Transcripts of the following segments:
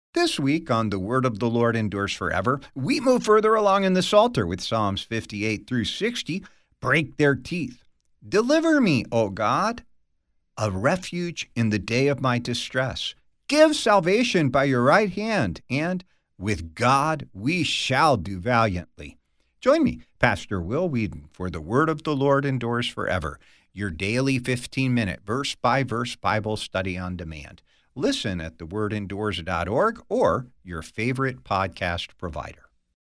This week on The Word of the Lord Endures Forever, we move further along in the Psalter with Psalms 58 through 60. Break their teeth. Deliver me, O God, a refuge in the day of my distress. Give salvation by your right hand, and with God we shall do valiantly. Join me, Pastor Will Whedon, for The Word of the Lord Endures Forever, your daily 15-minute verse-by-verse Bible study on demand. Listen at thewordendures.org or your favorite podcast provider.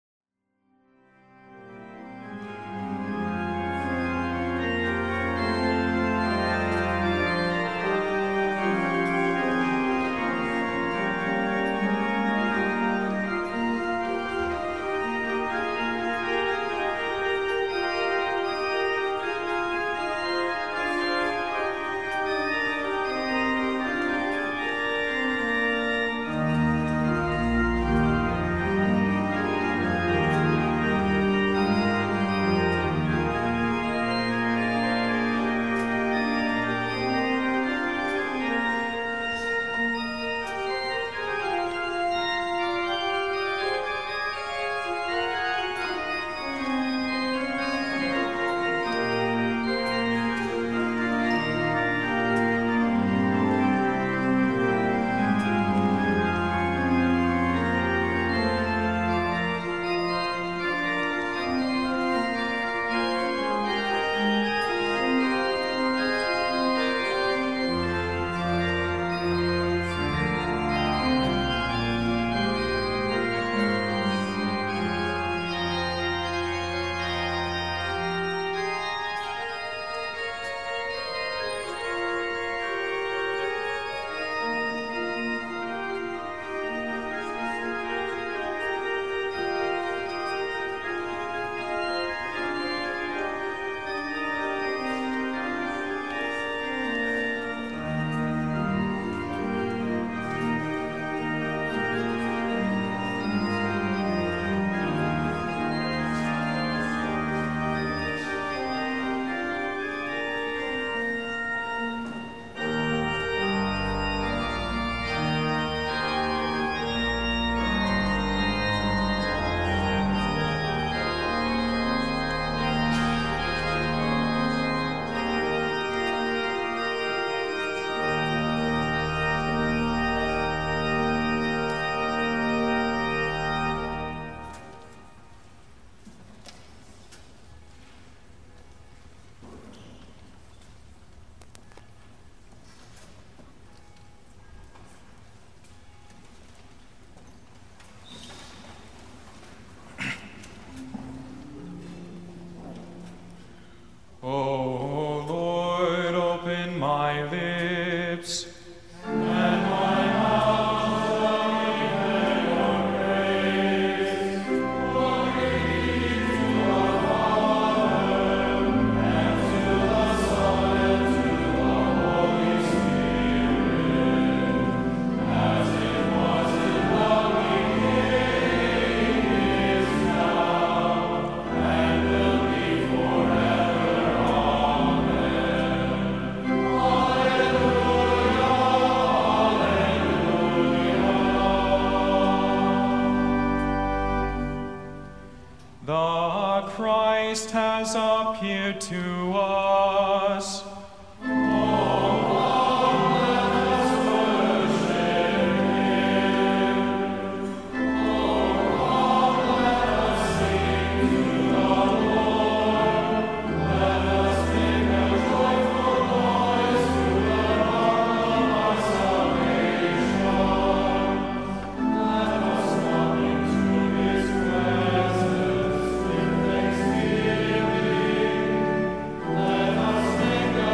O Lord, open my lips, the Christ has appeared to us. Let us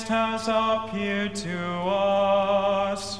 Christ has appeared to us.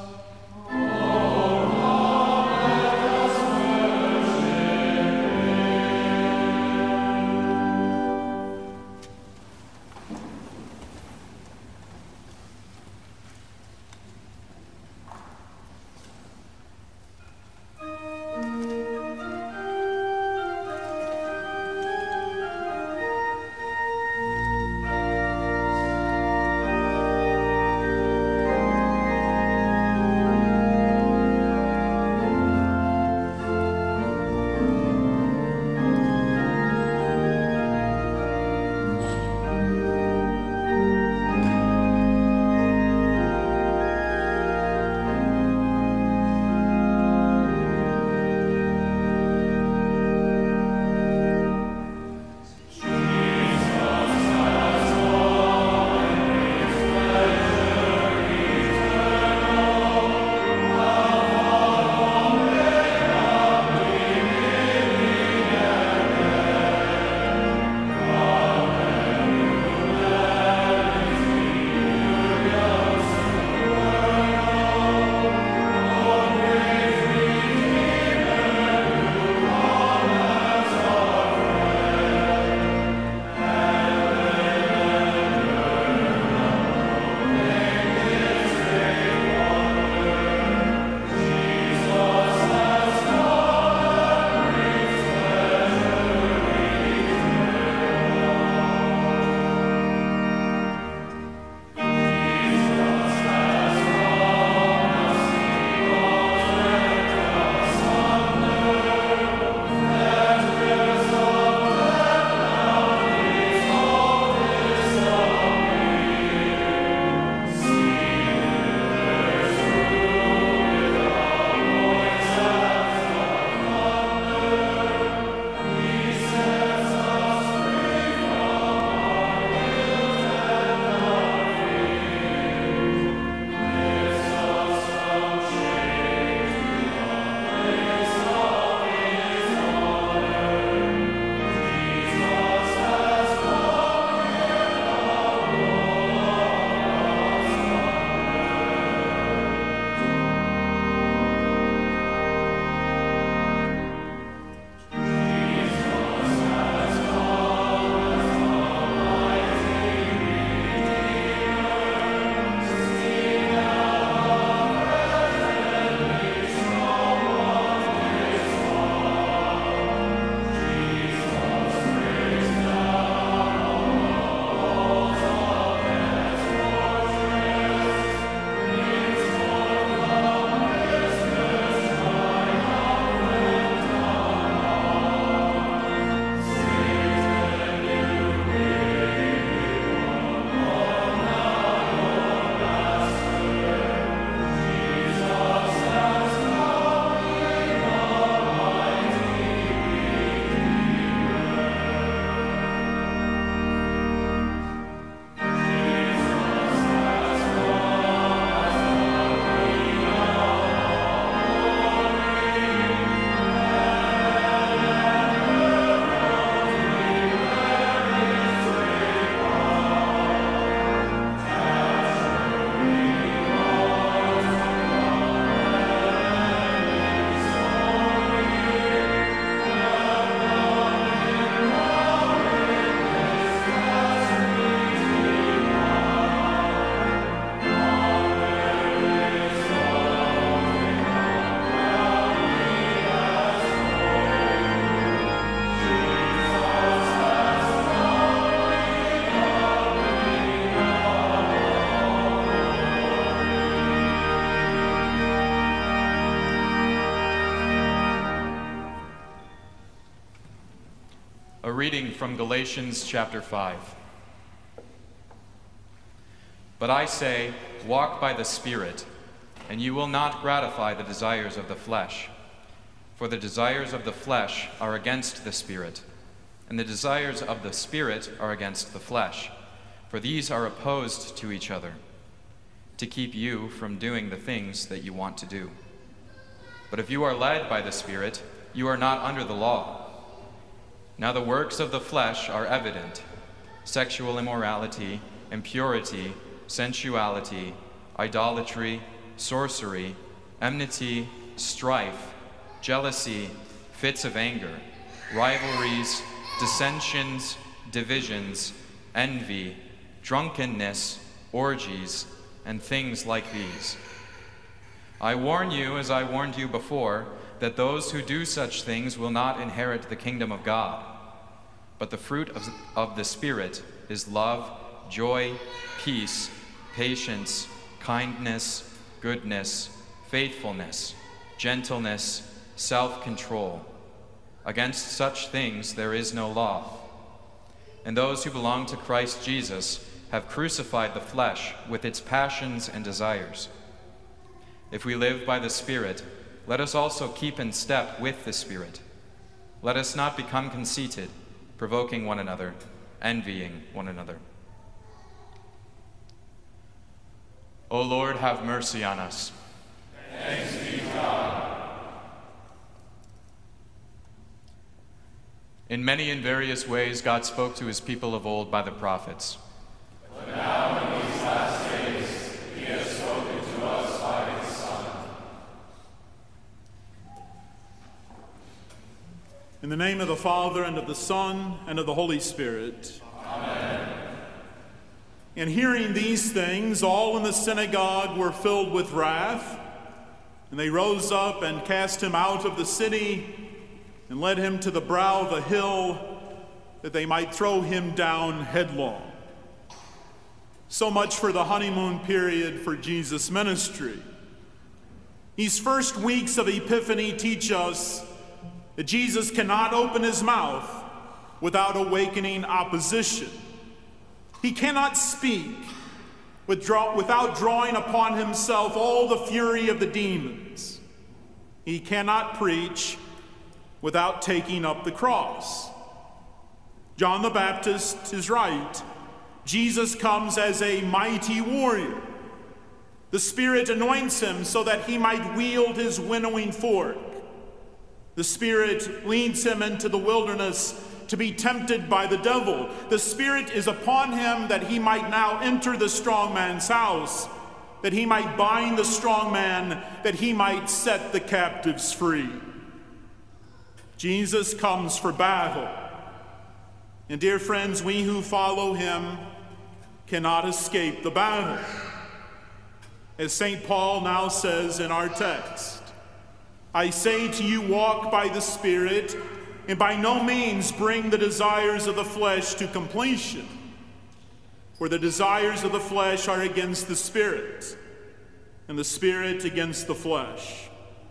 A reading from Galatians chapter 5. But I say, walk by the Spirit, and you will not gratify the desires of the flesh. For the desires of the flesh are against the Spirit, and the desires of the Spirit are against the flesh, for these are opposed to each other, to keep you from doing the things that you want to do. But if you are led by the Spirit, you are not under the law. Now the works of the flesh are evident: sexual immorality, impurity, sensuality, idolatry, sorcery, enmity, strife, jealousy, fits of anger, rivalries, dissensions, divisions, envy, drunkenness, orgies, and things like these. I warn you, as I warned you before, that those who do such things will not inherit the kingdom of God. But the fruit of the Spirit is love, joy, peace, patience, kindness, goodness, faithfulness, gentleness, self-control. Against such things there is no law. And those who belong to Christ Jesus have crucified the flesh with its passions and desires. If we live by the Spirit, let us also keep in step with the Spirit. Let us not become conceited, provoking one another, envying one another. O Lord, have mercy on us. Thanks be to God. In many and various ways, God spoke to his people of old by the prophets. But now in these last days, he has spoken to us by his Son. In the name of the Father, and of the Son, and of the Holy Spirit. Amen. In hearing these things, all in the synagogue were filled with wrath, and they rose up and cast him out of the city and led him to the brow of a hill that they might throw him down headlong. So much for the honeymoon period for Jesus' ministry. These first weeks of Epiphany teach us that Jesus cannot open his mouth without awakening opposition. He cannot speak without drawing upon himself all the fury of the demons. He cannot preach without taking up the cross. John the Baptist is right. Jesus comes as a mighty warrior. The Spirit anoints him so that he might wield his winnowing fork. The Spirit leads him into the wilderness to be tempted by the devil. The Spirit is upon him that he might now enter the strong man's house, that he might bind the strong man, that he might set the captives free. Jesus comes for battle. And dear friends, we who follow him cannot escape the battle. As St. Paul now says in our text, I say to you, walk by the Spirit, and by no means bring the desires of the flesh to completion. For the desires of the flesh are against the Spirit, and the Spirit against the flesh.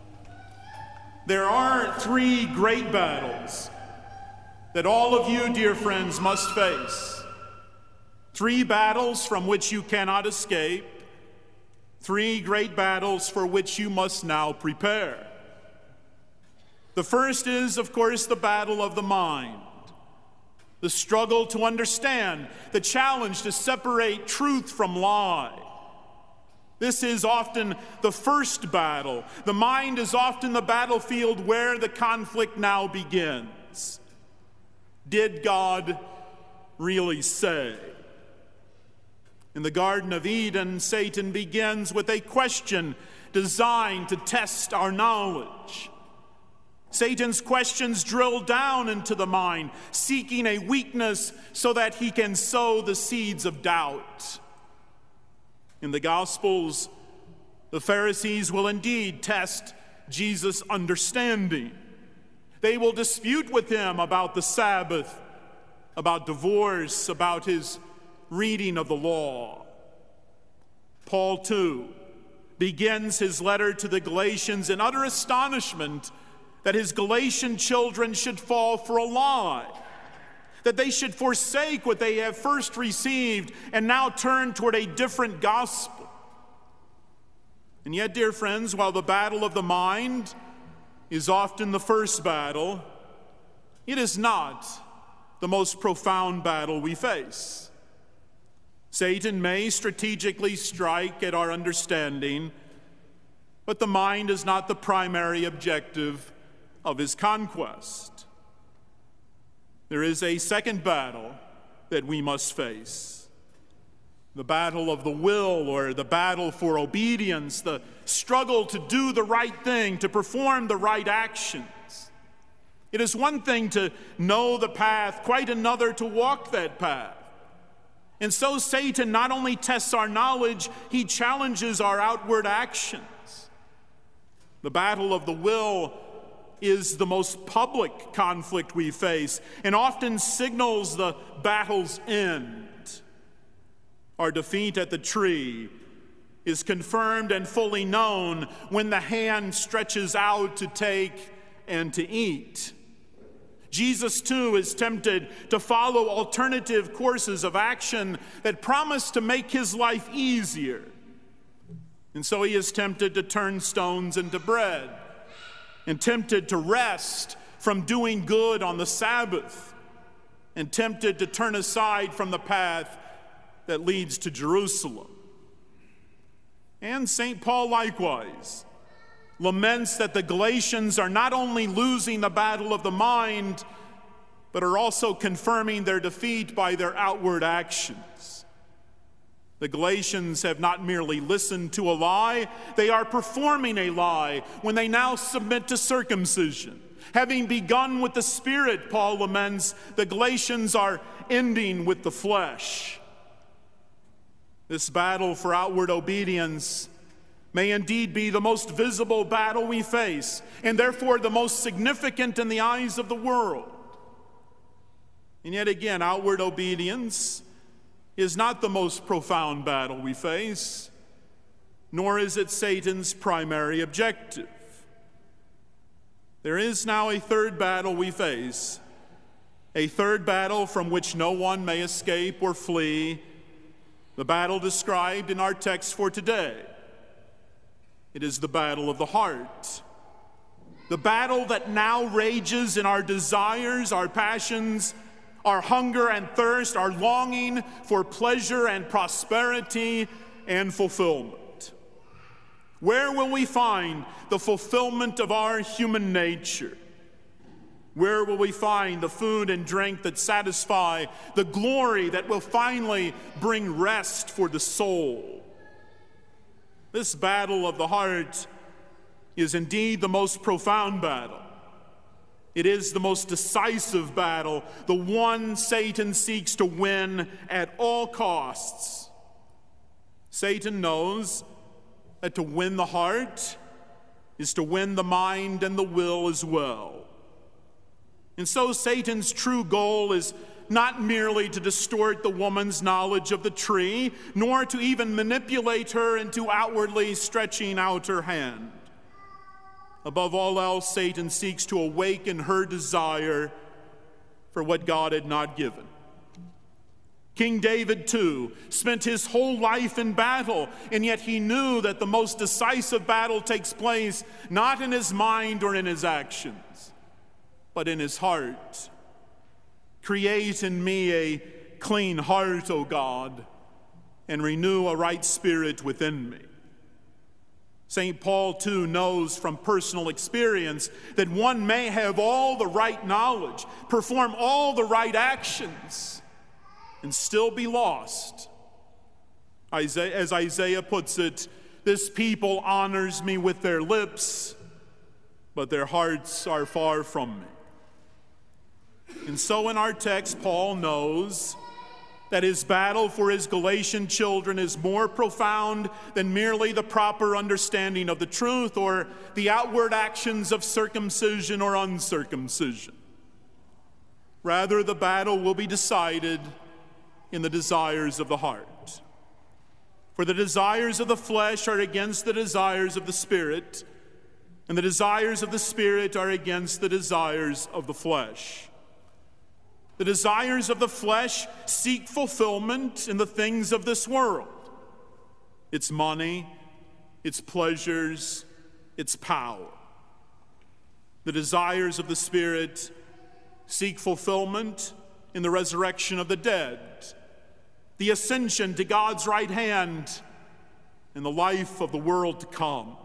There are three great battles that all of you, dear friends, must face. Three battles from which you cannot escape. Three great battles for which you must now prepare. The first is, of course, the battle of the mind. The struggle to understand, the challenge to separate truth from lie. This is often the first battle. The mind is often the battlefield where the conflict now begins. Did God really say? In the Garden of Eden, Satan begins with a question designed to test our knowledge. Satan's questions drill down into the mind, seeking a weakness so that he can sow the seeds of doubt. In the Gospels, the Pharisees will indeed test Jesus' understanding. They will dispute with him about the Sabbath, about divorce, about his reading of the law. Paul, too, begins his letter to the Galatians in utter astonishment that his Galatian children should fall for a lie, that they should forsake what they have first received and now turn toward a different gospel. And yet, dear friends, while the battle of the mind is often the first battle, it is not the most profound battle we face. Satan may strategically strike at our understanding, but the mind is not the primary objective of his conquest. There is a second battle that we must face. The battle of the will, or the battle for obedience, the struggle to do the right thing, to perform the right actions. It is one thing to know the path, quite another to walk that path. And so Satan not only tests our knowledge, he challenges our outward actions. The battle of the will is the most public conflict we face and often signals the battle's end. Our defeat at the tree is confirmed and fully known when the hand stretches out to take and to eat. Jesus, too, is tempted to follow alternative courses of action that promise to make his life easier. And so he is tempted to turn stones into bread, and tempted to rest from doing good on the Sabbath, and tempted to turn aside from the path that leads to Jerusalem. And St. Paul likewise laments that the Galatians are not only losing the battle of the mind, but are also confirming their defeat by their outward actions. The Galatians have not merely listened to a lie, they are performing a lie when they now submit to circumcision. Having begun with the Spirit, Paul laments, the Galatians are ending with the flesh. This battle for outward obedience may indeed be the most visible battle we face, and therefore the most significant in the eyes of the world. And yet again, outward obedience is not the most profound battle we face, nor is it Satan's primary objective. There is now a third battle we face, a third battle from which no one may escape or flee, the battle described in our text for today. It is the battle of the heart. The battle that now rages in our desires, our passions, our hunger and thirst, our longing for pleasure and prosperity and fulfillment. Where will we find the fulfillment of our human nature? Where will we find the food and drink that satisfy, the glory that will finally bring rest for the soul? This battle of the heart is indeed the most profound battle. It is the most decisive battle, the one Satan seeks to win at all costs. Satan knows that to win the heart is to win the mind and the will as well. And so Satan's true goal is not merely to distort the woman's knowledge of the tree, nor to even manipulate her into outwardly stretching out her hand. Above all else, Satan seeks to awaken her desire for what God had not given. King David, too, spent his whole life in battle, and yet he knew that the most decisive battle takes place not in his mind or in his actions, but in his heart. Create in me a clean heart, O God, and renew a right spirit within me. St. Paul, too, knows from personal experience that one may have all the right knowledge, perform all the right actions, and still be lost. As Isaiah puts it, this people honors me with their lips, but their hearts are far from me. And so in our text, Paul knows that his battle for his Galatian children is more profound than merely the proper understanding of the truth or the outward actions of circumcision or uncircumcision. Rather, the battle will be decided in the desires of the heart. For the desires of the flesh are against the desires of the Spirit, and the desires of the Spirit are against the desires of the flesh. The desires of the flesh seek fulfillment in the things of this world. Its money, its pleasures, its power. The desires of the Spirit seek fulfillment in the resurrection of the dead, the ascension to God's right hand, and the life of the world to come.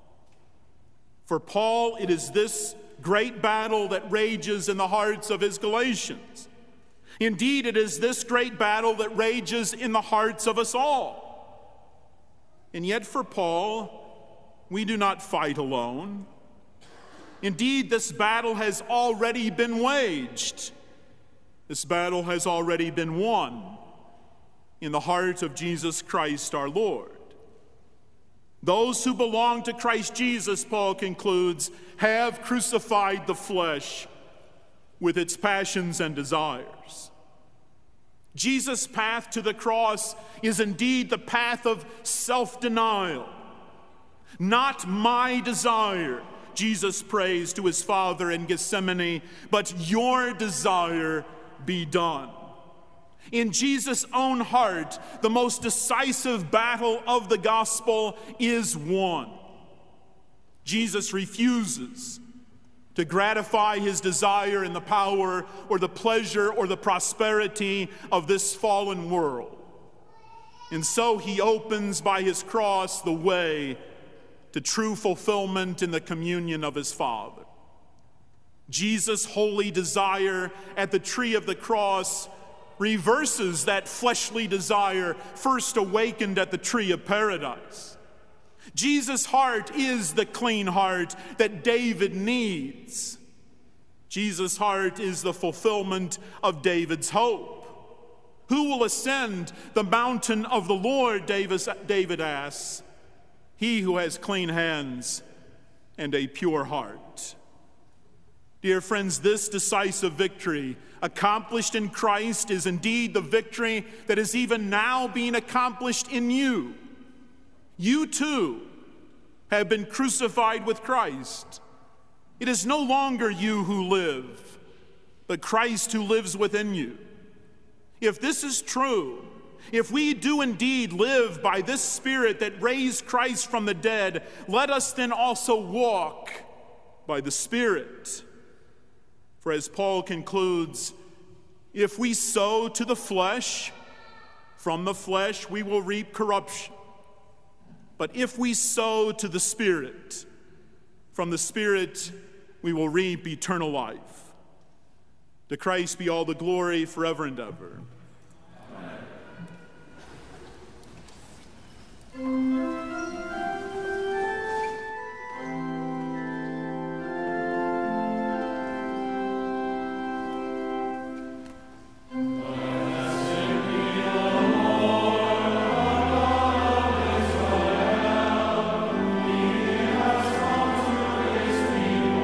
For Paul, it is this great battle that rages in the hearts of his Galatians. Indeed, it is this great battle that rages in the hearts of us all. And yet for Paul, we do not fight alone. Indeed, this battle has already been waged. This battle has already been won in the heart of Jesus Christ our Lord. Those who belong to Christ Jesus, Paul concludes, have crucified the flesh with its passions and desires. Jesus' path to the cross is indeed the path of self-denial. Not my desire, Jesus prays to his Father in Gethsemane, but your desire be done. In Jesus' own heart, the most decisive battle of the gospel is won. Jesus refuses to gratify his desire in the power or the pleasure or the prosperity of this fallen world. And so he opens by his cross the way to true fulfillment in the communion of his Father. Jesus' holy desire at the tree of the cross reverses that fleshly desire first awakened at the tree of paradise. Jesus' heart is the clean heart that David needs. Jesus' heart is the fulfillment of David's hope. Who will ascend the mountain of the Lord, David asks? He who has clean hands and a pure heart. Dear friends, this decisive victory accomplished in Christ is indeed the victory that is even now being accomplished in you. You too have been crucified with Christ. It is no longer you who live, but Christ who lives within you. If this is true, if we do indeed live by this Spirit that raised Christ from the dead, let us then also walk by the Spirit. For as Paul concludes, if we sow to the flesh, from the flesh we will reap corruption. But if we sow to the Spirit, from the Spirit we will reap eternal life. To Christ be all the glory forever and ever.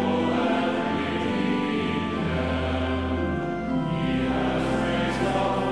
He has raised up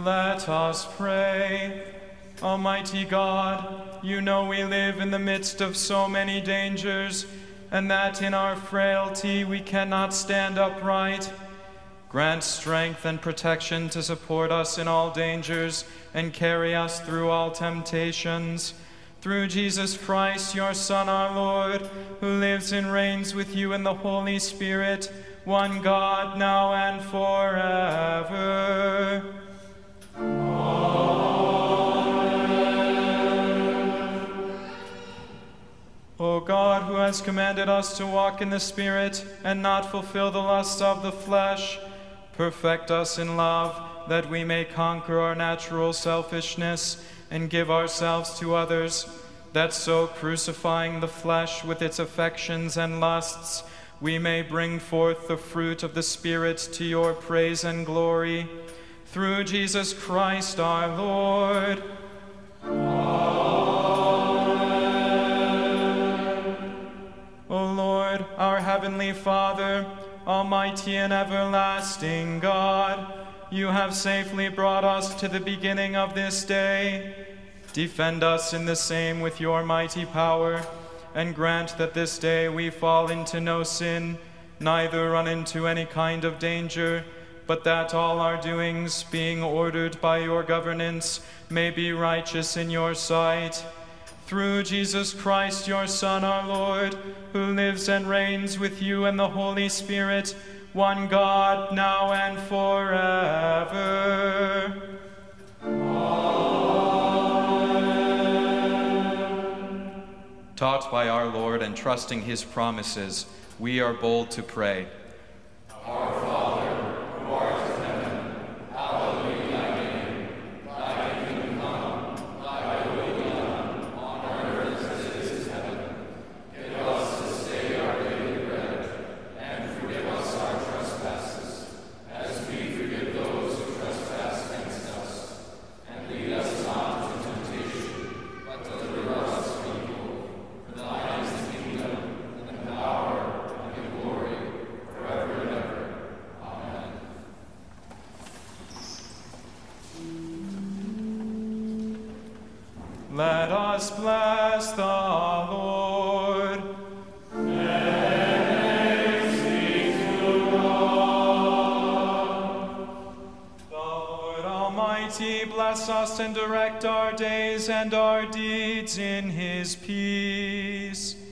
Let us pray. Almighty God, you know we live in the midst of so many dangers, and that in our frailty we cannot stand upright. Grant strength and protection to support us in all dangers and carry us through all temptations. Through Jesus Christ, your Son, our Lord, who lives and reigns with you in the Holy Spirit, one God, now and forever. O God, who has commanded us to walk in the Spirit and not fulfill the lusts of the flesh, perfect us in love, that we may conquer our natural selfishness and give ourselves to others, that so crucifying the flesh with its affections and lusts, we may bring forth the fruit of the Spirit to your praise and glory. Through Jesus Christ our Lord. O Lord, our heavenly Father, almighty and everlasting God, you have safely brought us to the beginning of this day. Defend us in the same with your mighty power, and grant that this day we fall into no sin, neither run into any kind of danger, but that all our doings, being ordered by your governance, may be righteous in your sight. Through Jesus Christ, your Son, our Lord, who lives and reigns with you in the Holy Spirit, one God, now and forever. Amen. Taught by our Lord and trusting his promises, we are bold to pray. Our Father, who art in heaven, hallowed be thy name. Thy kingdom come, thy will be done, on earth as it is in heaven. Give us this day our daily bread, and forgive us our trespasses, as we forgive those who trespass against us. And lead us not into temptation, but deliver us from evil. For thine is the kingdom, and the power, and the glory, forever and ever. Amen. Let us bless the Lord. Thanks be to God. The Lord Almighty bless us and direct our days and our deeds in his peace.